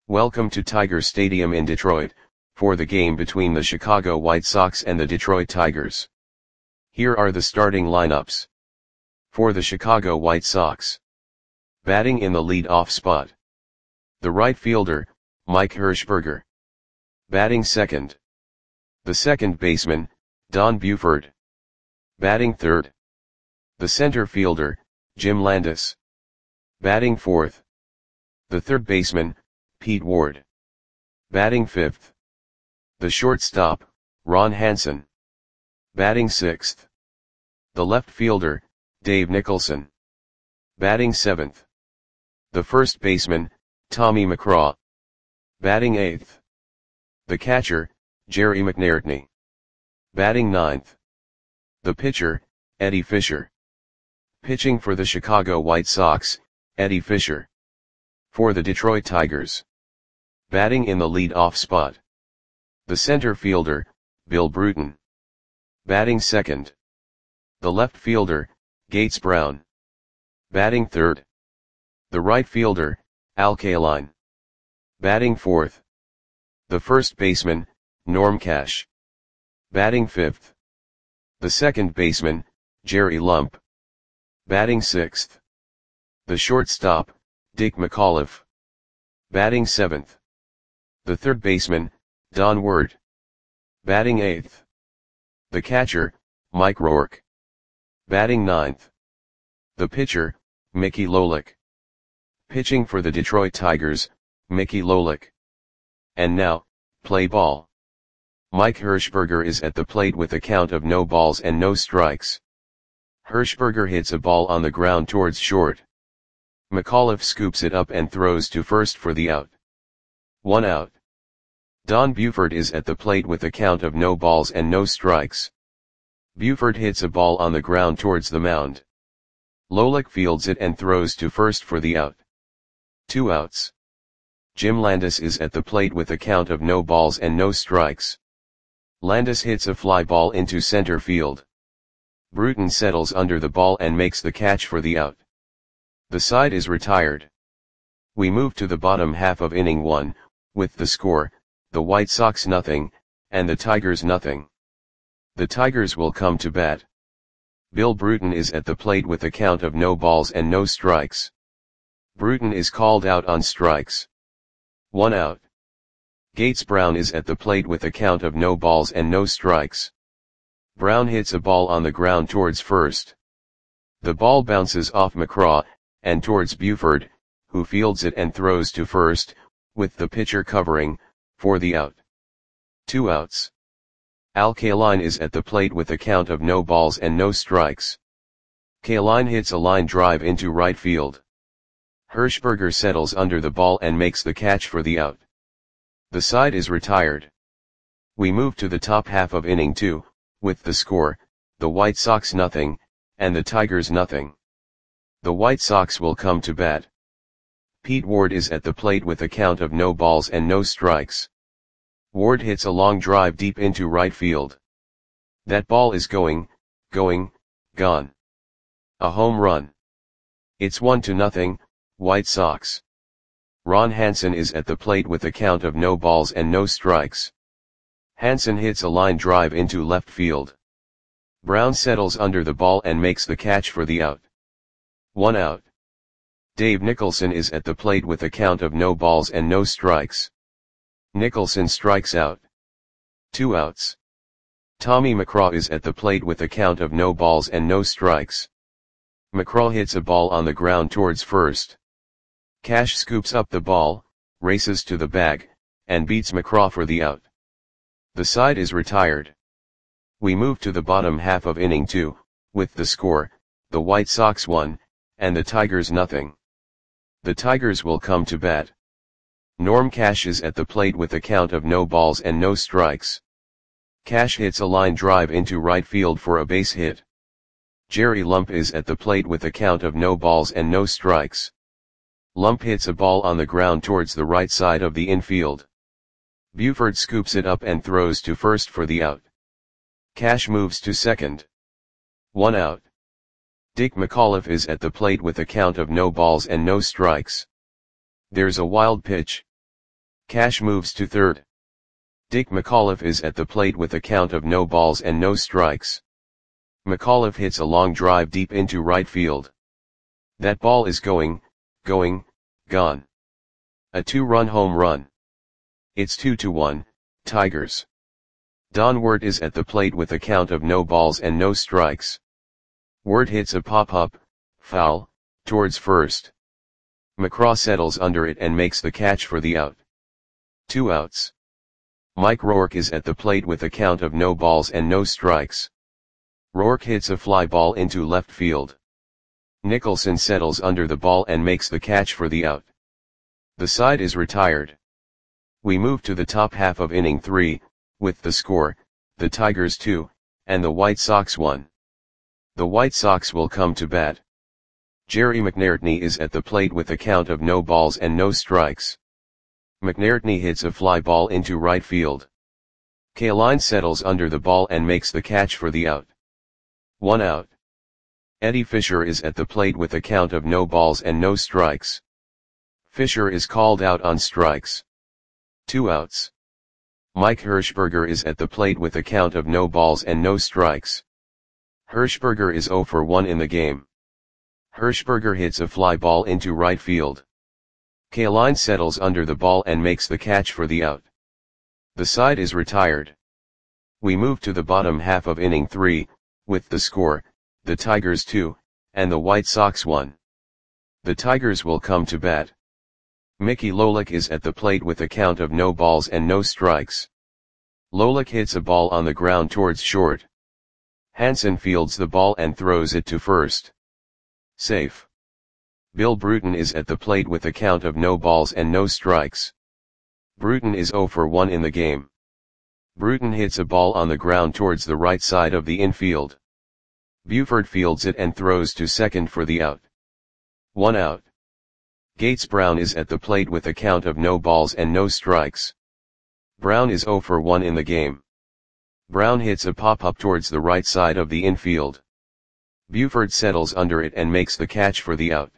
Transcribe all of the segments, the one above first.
Welcome to Tiger Stadium in Detroit, for the game between the Chicago White Sox and the Detroit Tigers. Here are the starting lineups. For the Chicago White Sox. Batting in the lead-off spot. The right fielder, Mike Hershberger. Batting second. The second baseman, Don Buford. Batting third. The center fielder, Jim Landis. Batting fourth. The third baseman, Pete Ward. Batting fifth. The shortstop, Ron Hansen. Batting sixth. The left fielder, Dave Nicholson. Batting seventh. The first baseman, Tommy McCraw. Batting eighth. The catcher, Jerry McNairtney. Batting ninth. The pitcher, Eddie Fisher. Pitching for the Chicago White Sox, Eddie Fisher. For the Detroit Tigers. Batting in the lead-off spot. The center fielder, Bill Bruton. Batting second. The left fielder, Gates Brown. Batting third. The right fielder, Al Kaline. Batting fourth. The first baseman, Norm Cash. Batting fifth. The second baseman, Jerry Lump. Batting sixth. The shortstop, Dick McAuliffe. Batting seventh. The third baseman, Don Ward. Batting eighth. The catcher, Mike Rourke. Batting ninth. The pitcher, Mickey Lolich. Pitching for the Detroit Tigers, Mickey Lolich. And now, play ball. Mike Hershberger is at the plate with a count of no balls and no strikes. Hershberger hits a ball on the ground towards short. McAuliffe scoops it up and throws to first for the out. 1 out. Don Buford is at the plate with a count of no balls and no strikes. Buford hits a ball on the ground towards the mound. Lolich fields it and throws to first for the out. 2 outs. Jim Landis is at the plate with a count of no balls and no strikes. Landis hits a fly ball into center field. Bruton settles under the ball and makes the catch for the out. The side is retired. We move to the bottom half of inning 1, with the score, the White Sox nothing, and the Tigers nothing. The Tigers will come to bat. Bill Bruton is at the plate with a count of no balls and no strikes. Bruton is called out on strikes. 1 out. Gates Brown is at the plate with a count of no balls and no strikes. Brown hits a ball on the ground towards first. The ball bounces off McCraw, and towards Buford, who fields it and throws to first, with the pitcher covering, for the out. 2 outs. Al Kaline is at the plate with a count of no balls and no strikes. Kaline hits a line drive into right field. Hershberger settles under the ball and makes the catch for the out. The side is retired. We move to the top half of inning 2, with the score, the White Sox nothing, and the Tigers nothing. The White Sox will come to bat. Pete Ward is at the plate with a count of no balls and no strikes. Ward hits a long drive deep into right field. That ball is gone. A home run. It's 1-0, White Sox. Ron Hansen is at the plate with a count of no balls and no strikes. Hansen hits a line drive into left field. Brown settles under the ball and makes the catch for the out. 1 out. Dave Nicholson is at the plate with a count of no balls and no strikes. Nicholson strikes out. 2 outs. Tommy McCraw is at the plate with a count of no balls and no strikes. McCraw hits a ball on the ground towards first. Cash scoops up the ball, races to the bag, and beats McCraw for the out. The side is retired. We move to the bottom half of inning 2, with the score, the White Sox 1, and the Tigers nothing. The Tigers will come to bat. Norm Cash is at the plate with a count of no balls and no strikes. Cash hits a line drive into right field for a base hit. Jerry Lump is at the plate with a count of no balls and no strikes. Lump hits a ball on the ground towards the right side of the infield. Buford scoops it up and throws to first for the out. Cash moves to second. 1 out. Dick McAuliffe is at the plate with a count of no balls and no strikes. There's a wild pitch. Cash moves to third. Dick McAuliffe is at the plate with a count of no balls and no strikes. McAuliffe hits a long drive deep into right field. That ball is gone. A 2-run home run. It's 2-1, Tigers. Don Wert is at the plate with a count of no balls and no strikes. Wert hits a pop-up, foul, towards first. McCraw settles under it and makes the catch for the out. 2 outs. Mike Rourke is at the plate with a count of no balls and no strikes. Rourke hits a fly ball into left field. Nicholson settles under the ball and makes the catch for the out. The side is retired. We move to the top half of inning 3, with the score, the Tigers 2, and the White Sox 1. The White Sox will come to bat. Jerry McNairtney is at the plate with a count of no balls and no strikes. McNairtney hits a fly ball into right field. Kaline settles under the ball and makes the catch for the out. 1 out. Eddie Fisher is at the plate with a count of no balls and no strikes. Fisher is called out on strikes. 2 outs. Mike Hirschberger is at the plate with a count of no balls and no strikes. Hirschberger is 0 for 1 in the game. Hirschberger hits a fly ball into right field. Kaline settles under the ball and makes the catch for the out. The side is retired. We move to the bottom half of inning 3, with the score, the Tigers 2, and the White Sox 1. The Tigers will come to bat. Mickey Lolich is at the plate with a count of no balls and no strikes. Lolich hits a ball on the ground towards short. Hansen fields the ball and throws it to first. Safe. Bill Bruton is at the plate with a count of no balls and no strikes. Bruton is 0 for 1 in the game. Bruton hits a ball on the ground towards the right side of the infield. Buford fields it and throws to second for the out. 1 out. Gates Brown is at the plate with a count of no balls and no strikes. Brown is 0 for 1 in the game. Brown hits a pop-up towards the right side of the infield. Buford settles under it and makes the catch for the out.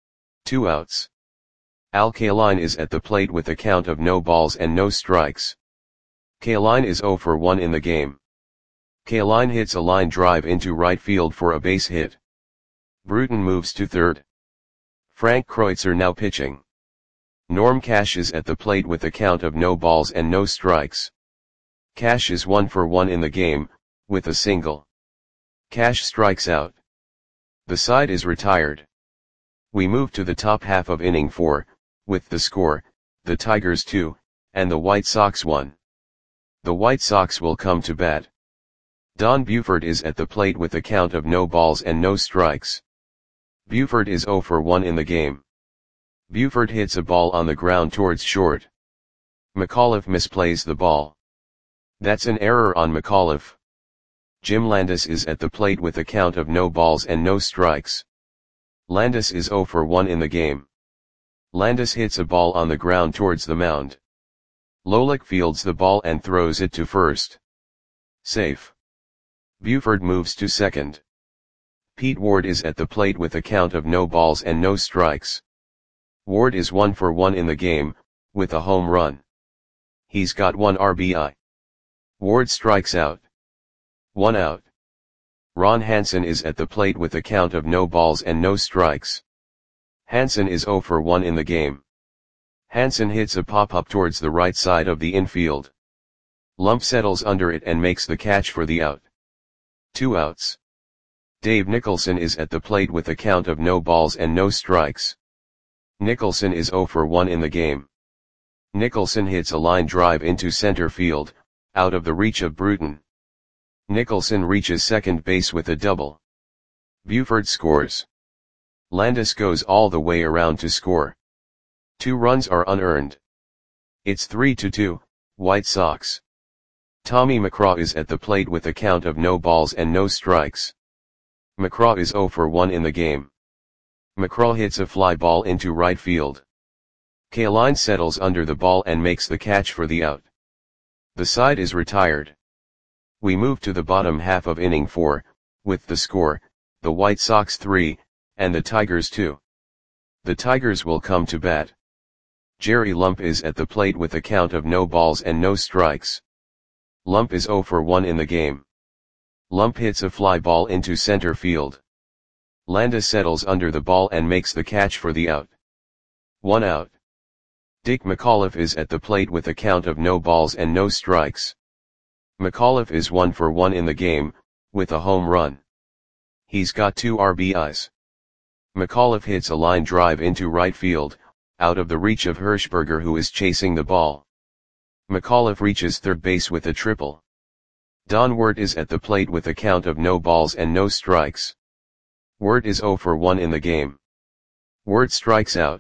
2 outs. Al Kaline is at the plate with a count of no balls and no strikes. Kaline is 0 for 1 in the game. Kaline hits a line drive into right field for a base hit. Bruton moves to third. Frank Kreutzer now pitching. Norm Cash is at the plate with a count of no balls and no strikes. Cash is 1 for 1 in the game, with a single. Cash strikes out. The side is retired. We move to the top half of inning 4, with the score, the Tigers 2, and the White Sox 1. The White Sox will come to bat. Don Buford is at the plate with a count of no balls and no strikes. Buford is 0 for 1 in the game. Buford hits a ball on the ground towards short. McAuliffe misplays the ball. That's an error on McAuliffe. Jim Landis is at the plate with a count of no balls and no strikes. Landis is 0 for 1 in the game. Landis hits a ball on the ground towards the mound. Lolich fields the ball and throws it to first. Safe. Buford moves to second. Pete Ward is at the plate with a count of no balls and no strikes. Ward is 1 for 1 in the game, with a home run. He's got 1 RBI. Ward strikes out. 1 out. Ron Hansen is at the plate with a count of no balls and no strikes. Hansen is 0 for 1 in the game. Hansen hits a pop-up towards the right side of the infield. Lump settles under it and makes the catch for the out. 2 outs. Dave Nicholson is at the plate with a count of no balls and no strikes. Nicholson is 0 for 1 in the game. Nicholson hits a line drive into center field, out of the reach of Bruton. Nicholson reaches second base with a double. Buford scores. Landis goes all the way around to score. 2 runs are unearned. It's 3-2, White Sox. Tommy McCraw is at the plate with a count of no balls and no strikes. McCraw is 0 for 1 in the game. McCraw hits a fly ball into right field. Kaline settles under the ball and makes the catch for the out. The side is retired. We move to the bottom half of inning 4, with the score, the White Sox 3, and the Tigers 2. The Tigers will come to bat. Jerry Lump is at the plate with a count of no balls and no strikes. Lump is 0 for 1 in the game. Lump hits a fly ball into center field. Landis settles under the ball and makes the catch for the out. 1 out. Dick McAuliffe is at the plate with a count of no balls and no strikes. McAuliffe is 1 for 1 in the game, with a home run. He's got 2 RBIs. McAuliffe hits a line drive into right field, out of the reach of Hirschberger, who is chasing the ball. McAuliffe reaches third base with a triple. Don Wirt is at the plate with a count of no balls and no strikes. Wirt is 0 for 1 in the game. Wirt strikes out.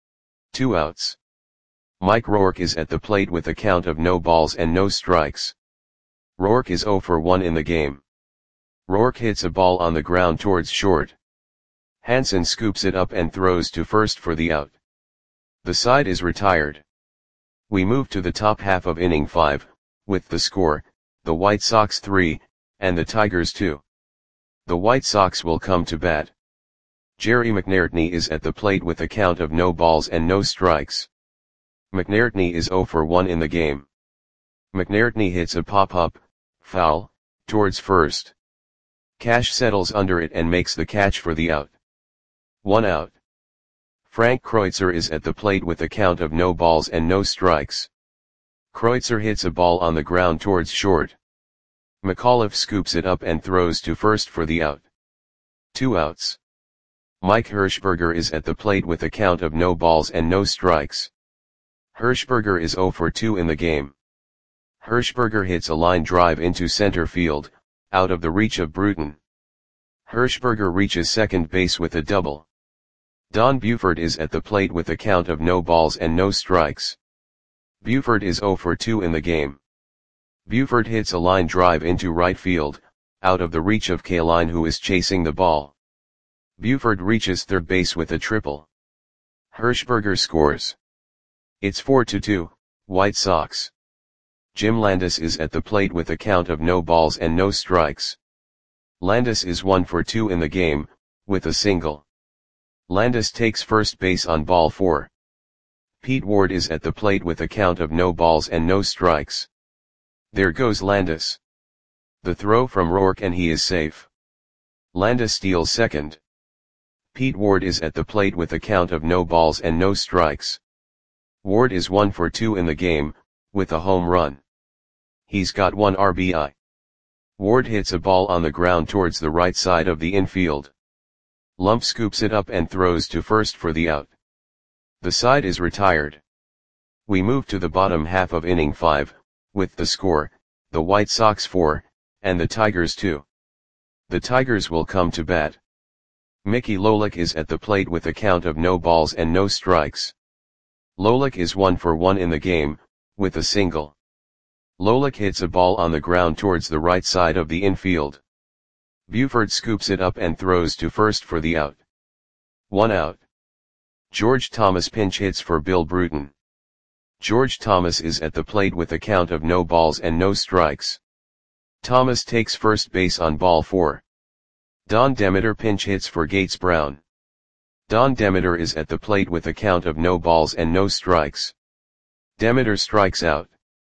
2 outs. Mike Rourke is at the plate with a count of no balls and no strikes. Rourke is 0 for 1 in the game. Rourke hits a ball on the ground towards short. Hansen scoops it up and throws to first for the out. The side is retired. We move to the top half of inning 5, with the score, the White Sox 3, and the Tigers 2. The White Sox will come to bat. Jerry McNairtney is at the plate with a count of no balls and no strikes. McNairtney is 0 for 1 in the game. McNairtney hits a pop-up, foul, towards first. Cash settles under it and makes the catch for the out. 1 out. Frank Kreutzer is at the plate with a count of no balls and no strikes. Kreutzer hits a ball on the ground towards short. McAuliffe scoops it up and throws to first for the out. 2 outs. Mike Hirschberger is at the plate with a count of no balls and no strikes. Hirschberger is 0 for 2 in the game. Hirschberger hits a line drive into center field, out of the reach of Bruton. Hirschberger reaches second base with a double. Don Buford is at the plate with a count of no balls and no strikes. Buford is 0 for 2 in the game. Buford hits a line drive into right field, out of the reach of Kaline, who is chasing the ball. Buford reaches third base with a triple. Hirschberger scores. It's 4-2, White Sox. Jim Landis is at the plate with a count of no balls and no strikes. Landis is 1 for 2 in the game, with a single. Landis takes first base on ball 4. Pete Ward is at the plate with a count of no balls and no strikes. There goes Landis. The throw from Rourke and he is safe. Landis steals second. Pete Ward is at the plate with a count of no balls and no strikes. Ward is 1 for 2 in the game, with a home run. He's got 1 RBI. Ward hits a ball on the ground towards the right side of the infield. Lump scoops it up and throws to first for the out. The side is retired. We move to the bottom half of inning 5, with the score, the White Sox 4, and the Tigers 2. The Tigers will come to bat. Mickey Lolich is at the plate with a count of no balls and no strikes. Lolich is 1 for 1 in the game, with a single. Lolich hits a ball on the ground towards the right side of the infield. Buford scoops it up and throws to first for the out. 1 out. George Thomas pinch hits for Bill Bruton. George Thomas is at the plate with a count of no balls and no strikes. Thomas takes first base on ball 4. Don Demeter pinch hits for Gates Brown. Don Demeter is at the plate with a count of no balls and no strikes. Demeter strikes out.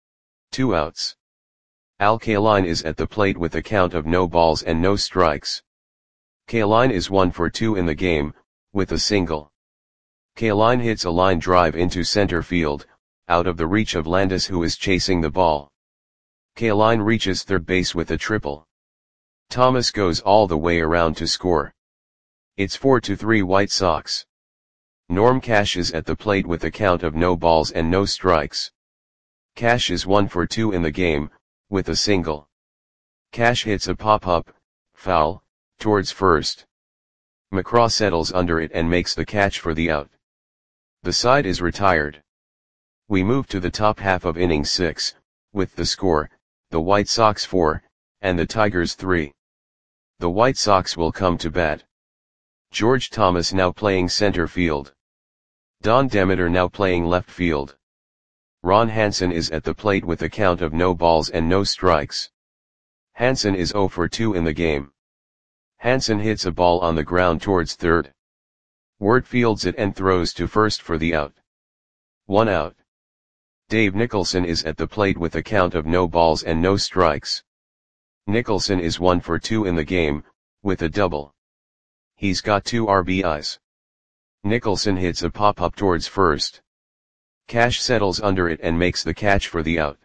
2 outs. Al Kaline is at the plate with a count of no balls and no strikes. Kaline is 1 for 2 in the game, with a single. Kaline hits a line drive into center field, out of the reach of Landis, who is chasing the ball. Kaline reaches third base with a triple. Thomas goes all the way around to score. It's 4-3 White Sox. Norm Cash is at the plate with a count of no balls and no strikes. Cash is 1 for 2 in the game, with a single. Cash hits a pop-up, foul, towards first. McCraw settles under it and makes the catch for the out. The side is retired. We move to the top half of inning 6, with the score, the White Sox 4, and the Tigers 3. The White Sox will come to bat. George Thomas now playing center field. Don Demeter now playing left field. Ron Hansen is at the plate with a count of no balls and no strikes. Hansen is 0 for 2 in the game. Hansen hits a ball on the ground towards third. Wirt fields it and throws to first for the out. 1 out. Dave Nicholson is at the plate with a count of no balls and no strikes. Nicholson is 1 for 2 in the game, with a double. He's got 2 RBIs. Nicholson hits a pop-up towards first. Cash settles under it and makes the catch for the out.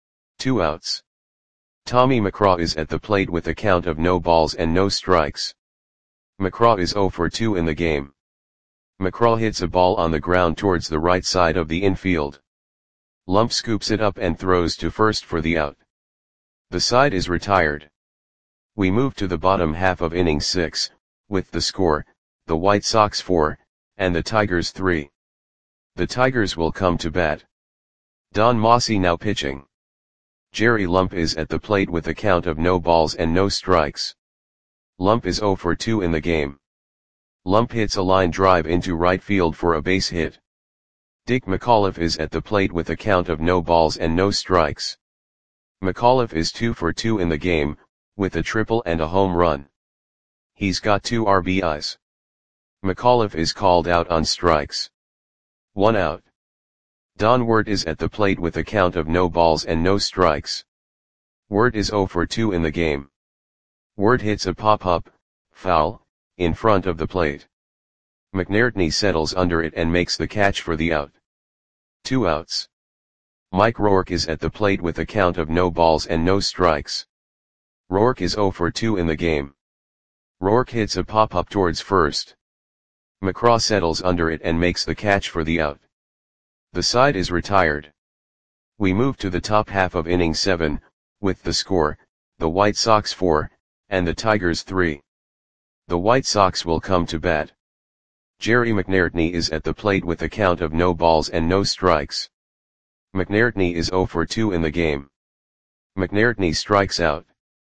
2 outs. Tommy McCraw is at the plate with a count of no balls and no strikes. McCraw is 0 for 2 in the game. McCraw hits a ball on the ground towards the right side of the infield. Lump scoops it up and throws to first for the out. The side is retired. We move to the bottom half of inning 6, with the score, the White Sox 4, and the Tigers 3. The Tigers will come to bat. Don Mossi now pitching. Jerry Lump is at the plate with a count of no balls and no strikes. Lump is 0 for 2 in the game. Lump hits a line drive into right field for a base hit. Dick McAuliffe is at the plate with a count of no balls and no strikes. McAuliffe is 2 for 2 in the game, with a triple and a home run. He's got 2 RBIs. McAuliffe is called out on strikes. 1 out. Don Wirt is at the plate with a count of no balls and no strikes. Wirt is 0 for 2 in the game. Wirt hits a pop-up, foul, in front of the plate. McNairtney settles under it and makes the catch for the out. 2 outs. Mike Rourke is at the plate with a count of no balls and no strikes. Rourke is 0 for 2 in the game. Rourke hits a pop-up towards first. McCraw settles under it and makes the catch for the out. The side is retired. We move to the top half of inning 7, with the score, the White Sox 4, and the Tigers 3. The White Sox will come to bat. Jerry McNairtney is at the plate with a count of no balls and no strikes. McNairtney is 0 for 2 in the game. McNairtney strikes out.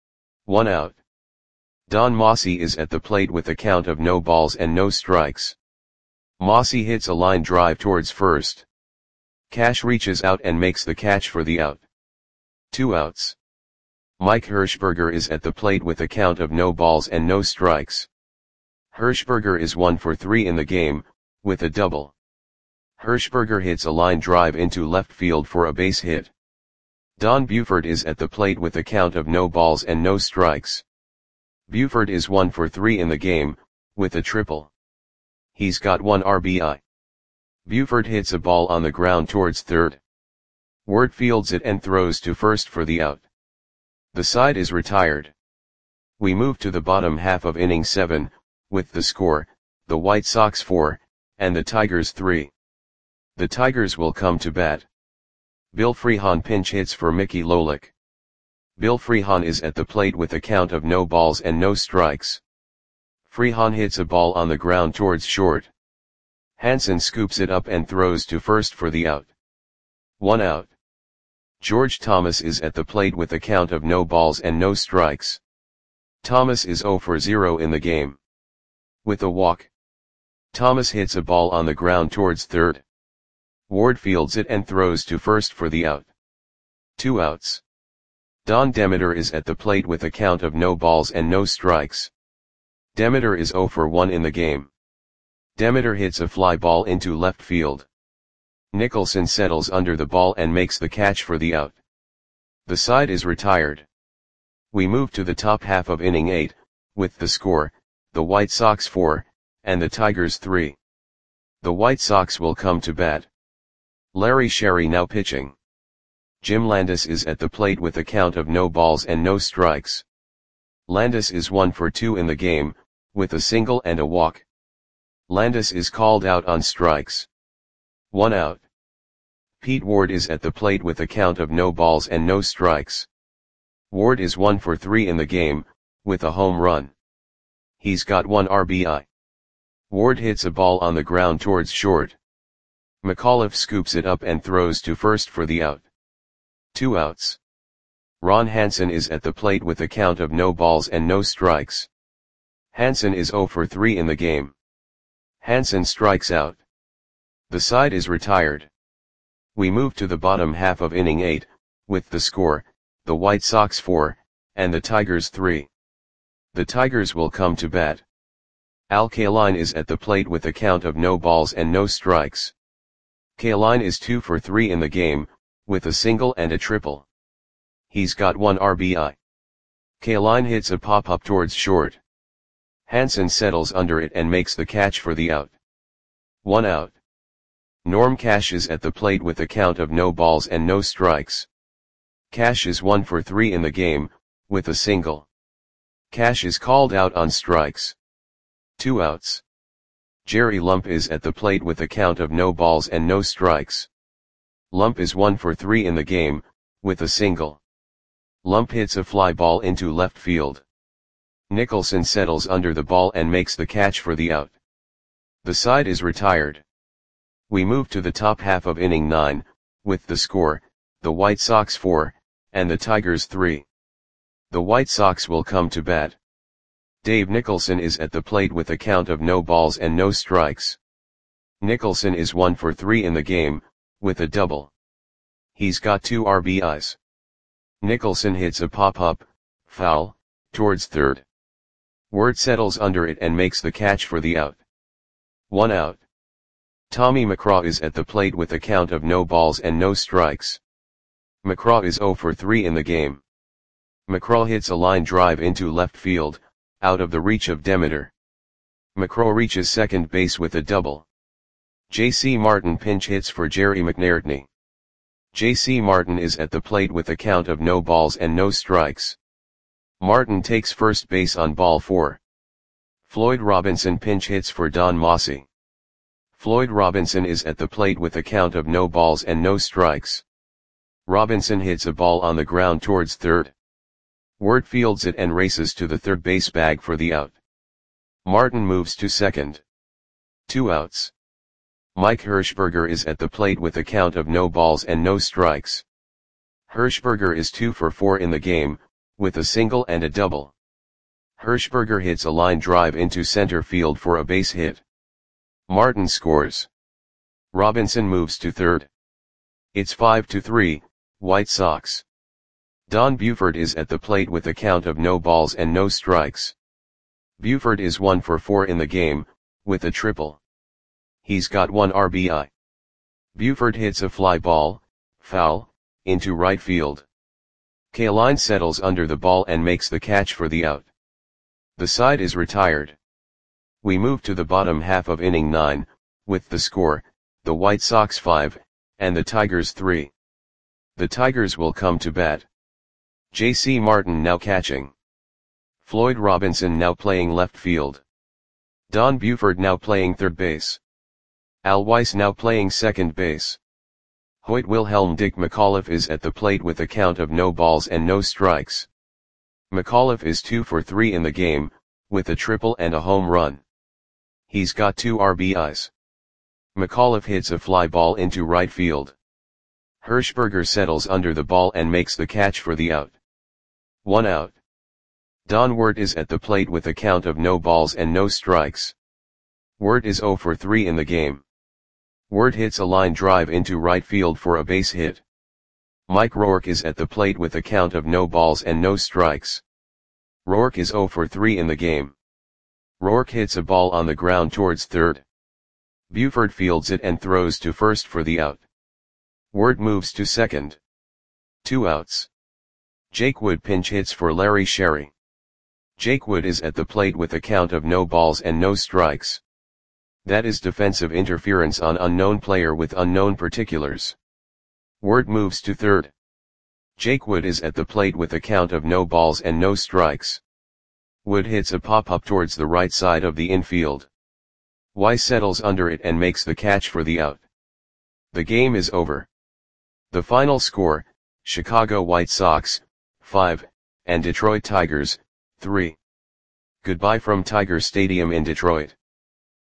1 out. Don Mossi is at the plate with a count of no balls and no strikes. Mossi hits a line drive towards first. Cash reaches out and makes the catch for the out. 2 outs. Mike Hirschberger is at the plate with a count of no balls and no strikes. Hirschberger is 1 for 3 in the game, with a double. Hirschberger hits a line drive into left field for a base hit. Don Buford is at the plate with a count of no balls and no strikes. Buford is 1 for 3 in the game, with a triple. He's got 1 RBI. Buford hits a ball on the ground towards third. Wirt fields it and throws to first for the out. The side is retired. We move to the bottom half of inning 7, with the score, the White Sox 4, and the Tigers 3. The Tigers will come to bat. Bill Freehan pinch hits for Mickey Lolich. Bill Freehan is at the plate with a count of no balls and no strikes. Freehan hits a ball on the ground towards short. Hansen scoops it up and throws to first for the out. 1 out. George Thomas is at the plate with a count of no balls and no strikes. Thomas is 0 for 0 in the game. With a walk. Thomas hits a ball on the ground towards third. Ward fields it and throws to first for the out. 2 outs. Don Demeter is at the plate with a count of no balls and no strikes. Demeter is 0 for 1 in the game. Demeter hits a fly ball into left field. Nicholson settles under the ball and makes the catch for the out. The side is retired. We move to the top half of inning 8, with the score, the White Sox 4, and the Tigers 3. The White Sox will come to bat. Larry Sherry now pitching. Jim Landis is at the plate with a count of no balls and no strikes. Landis is 1 for 2 in the game, with a single and a walk. Landis is called out on strikes. 1 out. Pete Ward is at the plate with a count of no balls and no strikes. Ward is 1 for 3 in the game, with a home run. He's got 1 RBI. Ward hits a ball on the ground towards short. McAuliffe scoops it up and throws to first for the out. 2 outs. Ron Hansen is at the plate with a count of no balls and no strikes. Hansen is 0 for 3 in the game. Hansen strikes out. The side is retired. We move to the bottom half of inning 8, with the score, the White Sox 4, and the Tigers 3. The Tigers will come to bat. Al Kaline is at the plate with a count of no balls and no strikes. Kaline is 2 for 3 in the game, with a single and a triple. He's got 1 RBI. Kaline hits a pop-up towards short. Hansen settles under it and makes the catch for the out. 1 out. Norm Cash is at the plate with a count of no balls and no strikes. Cash is 1 for 3 in the game, with a single. Cash is called out on strikes. 2 outs. Jerry Lump is at the plate with a count of no balls and no strikes. Lump is 1 for 3 in the game, with a single. Lump hits a fly ball into left field. Nicholson settles under the ball and makes the catch for the out. The side is retired. We move to the top half of inning 9, with the score, the White Sox 4, and the Tigers 3. The White Sox will come to bat. Dave Nicholson is at the plate with a count of no balls and no strikes. Nicholson is 1 for 3 in the game, with a double. He's got 2 RBIs. Nicholson hits a pop-up, foul, towards third. Word settles under it and makes the catch for the out. 1 out. Tommy McCraw is at the plate with a count of no balls and no strikes. McCraw is 0 for 3 in the game. McCraw hits a line drive into left field, out of the reach of Demeter. McCraw reaches second base with a double. J.C. Martin pinch hits for Jerry McNairtney. J.C. Martin is at the plate with a count of no balls and no strikes. Martin takes first base on ball 4. Floyd Robinson pinch hits for Don Mossy. Floyd Robinson is at the plate with a count of no balls and no strikes. Robinson hits a ball on the ground towards third. Word fields it and races to the third base bag for the out. Martin moves to second. 2 outs. Mike Hirschberger is at the plate with a count of no balls and no strikes. Hirschberger is 2 for 4 in the game, with a single and a double. Hirschberger hits a line drive into center field for a base hit. Martin scores. Robinson moves to third. It's 5-3, White Sox. Don Buford is at the plate with a count of no balls and no strikes. Buford is 1 for 4 in the game, with a triple. He's got 1 RBI. Buford hits a fly ball, foul, into right field. Kaline settles under the ball and makes the catch for the out. The side is retired. We move to the bottom half of inning 9, with the score, the White Sox 5, and the Tigers 3. The Tigers will come to bat. J.C. Martin now catching. Floyd Robinson now playing left field. Don Buford now playing third base. Al Weiss now playing second base. Hoyt Wilhelm Dick McAuliffe is at the plate with a count of no balls and no strikes. McAuliffe is 2 for 3 in the game, with a triple and a home run. He's got 2 RBIs. McAuliffe hits a fly ball into right field. Hirschberger settles under the ball and makes the catch for the out. 1 out. Don Wert is at the plate with a count of no balls and no strikes. Wert is 0 for 3 in the game. Wert hits a line drive into right field for a base hit. Mike Rourke is at the plate with a count of no balls and no strikes. Rourke is 0 for 3 in the game. Rourke hits a ball on the ground towards third. Buford fields it and throws to first for the out. Wert moves to second. 2 outs. Jake Wood pinch hits for Larry Sherry. Jake Wood is at the plate with a count of no balls and no strikes. That is defensive interference on unknown player with unknown particulars. Wert moves to third. Jake Wood is at the plate with a count of no balls and no strikes. Wood hits a pop-up towards the right side of the infield. Weiss settles under it and makes the catch for the out. The game is over. The final score, Chicago White Sox, 5, and Detroit Tigers, 3. Goodbye from Tiger Stadium in Detroit.